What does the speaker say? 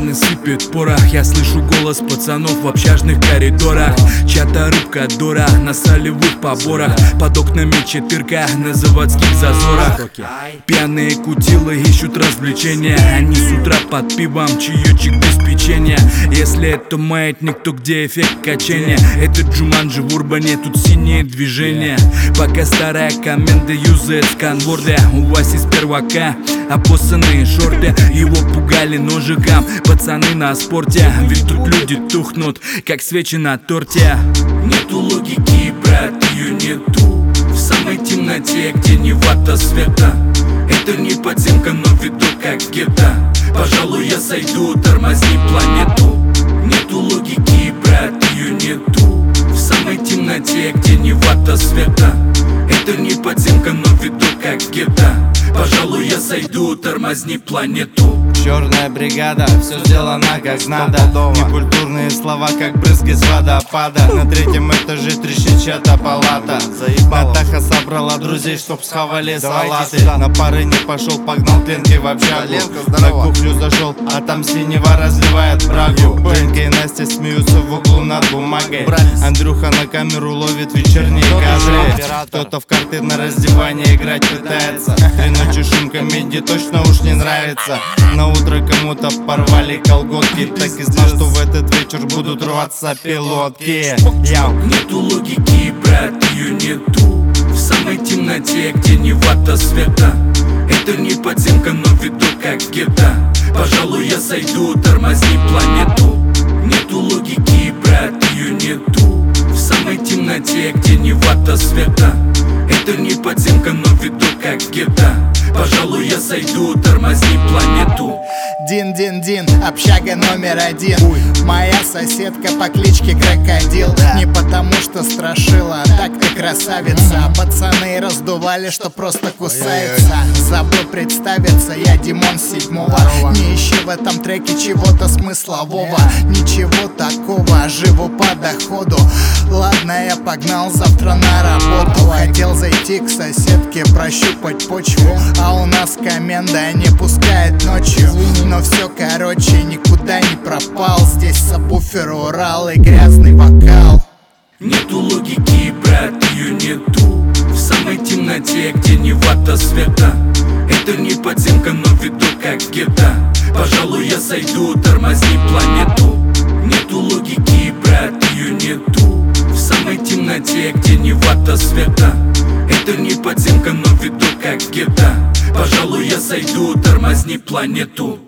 Пацаны сыпят порох, я слышу голос пацанов в общажных коридорах. Чья-то рыбка Дора на солевых поборах, под окнами четырка на заводских зазорах. Пьяные кутилы ищут развлечения, они с утра под пивом, чаечек без печенья. Если это маятник, то где эффект качения? Это Джуманджи в урбане, тут синие движения. Пока старая команда юзает сканворды, у Васи с первака опоссанные шорты. Его пугали ножиком пацаны на спорте, ведь тут люди тухнут, как свечи на торте. Нету логики, брат, ее нету в самой темноте, где не вата света. Это не подземка, но видок как гетто. Пожалуй, я сойду, тормозни планету. Нету логики, брат, ее нету в самой темноте, где не вата света. Это не подземка, но видок как гетто. Пожалуй, я сойду, тормозни планету. Черная бригада, все сделано как надо. Некультурные слова, как брызги с водопада. На третьем этаже трещит чья-то палата. Натаха собрала друзей, чтоб схавали салаты. На пары не пошел, погнал пленки в общагу. На кухню зашел, а там синего разливает брагу. Женька и Настя смеются в углу над бумагой. Андрюха на камеру ловит вечерние кадры. Кто-то в карты на раздевание играть пытается. 3 ночи шум комедии точно уж не нравится. На утро кому-то порвали колготки. Так и знал, что в этот вечер будут рваться пилотки. Нету логики, брат, ее нету в самой темноте, где не вата света. Это не подземка, но видок как гетто. Пожалуй, я сойду, тормозни планету. Нету логики, брат, ее нету в самой темноте, где не вата света. Это не подземка, но видок как гетто. Пожалуй, я сойду, тормозни планету. Дин-дин-дин, общага номер 1. Моя соседка по кличке Крокодил. Не потому что страшила, так ты красавица. Пацаны раздували, что просто кусается. Забыл представиться, я Димон 7-го. Не ищи в этом треке чего-то смыслового. Ничего такого, живу по доходу. Ладно, я погнал завтра на работу. Хотел зайти к соседке, прощупать почву, а у нас коменда не пускает ночью. Но все, короче, никуда не пропал. Здесь сабвуфер, Урал и грязный вокал. Нету логики, брат, ее нету в самой темноте, где не вата света. Это не подземка, но видок как гетто. Пожалуй, я сойду, тормозни планету. Нету логики, брат, ее нету в самой темноте, где не вата света. Это не подземка, но видок как гетто. Пожалуй, я сойду, тормозни планету.